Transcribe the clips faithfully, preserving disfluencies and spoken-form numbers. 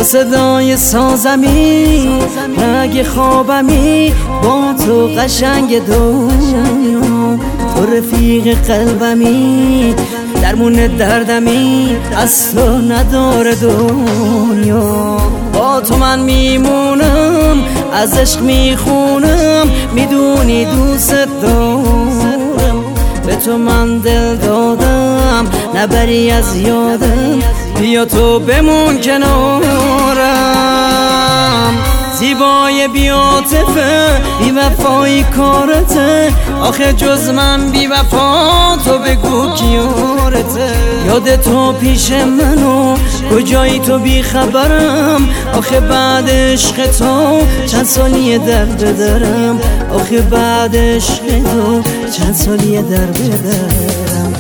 تو صدای سازمی، رگ خوابمی، با تو قشنگ دنیا، تو رفیق قلبمی، درمون دردمی، از تو نداره دنیا. با تو من میمونم، از عشق میخونم، میدونی دوست دارم، به تو من دل دادم، نبری از یادم، بیا تو بمون کنارم. زیبای بی‌عاطفه، بی وفایی کارته، آخه جز من بی وفا تو بگو کیارته. یاد تو پیش منو، کجایی تو بی خبرم، آخه بعد عشق تو چند سالیه در بدرم، آخه بعد عشق تو چند سالیه در بدرم.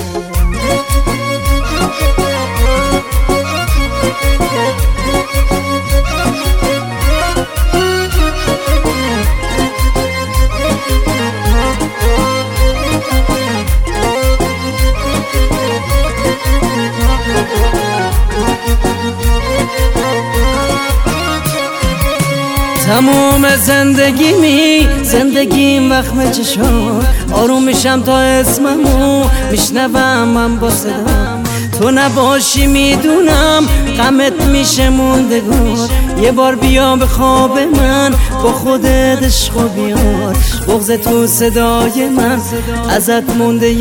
تموم زندگیمی، زندگیم وخم چشم، آروم میشم تا اسممو میشنوم من با صدا. تو نباشی میدونم غمت میشه موندگار، یه بار بیا به خواب من، با خودت عشقو بیار، بغض تو صدای من ازت مونده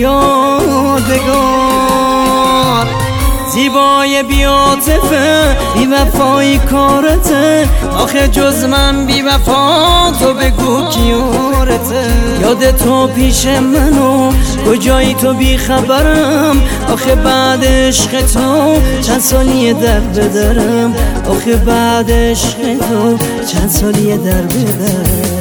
یادگار. زیبای بی‌عاطفه، بی وفایی کارته، آخه جز من بی وفا تو بگو کیارته. یاد تو پیش منو، کجایی تو بی خبرم، آخه بعد عشق تو چند سالیه در بدرم، آخه بعد عشق تو چند سالیه در بدرم.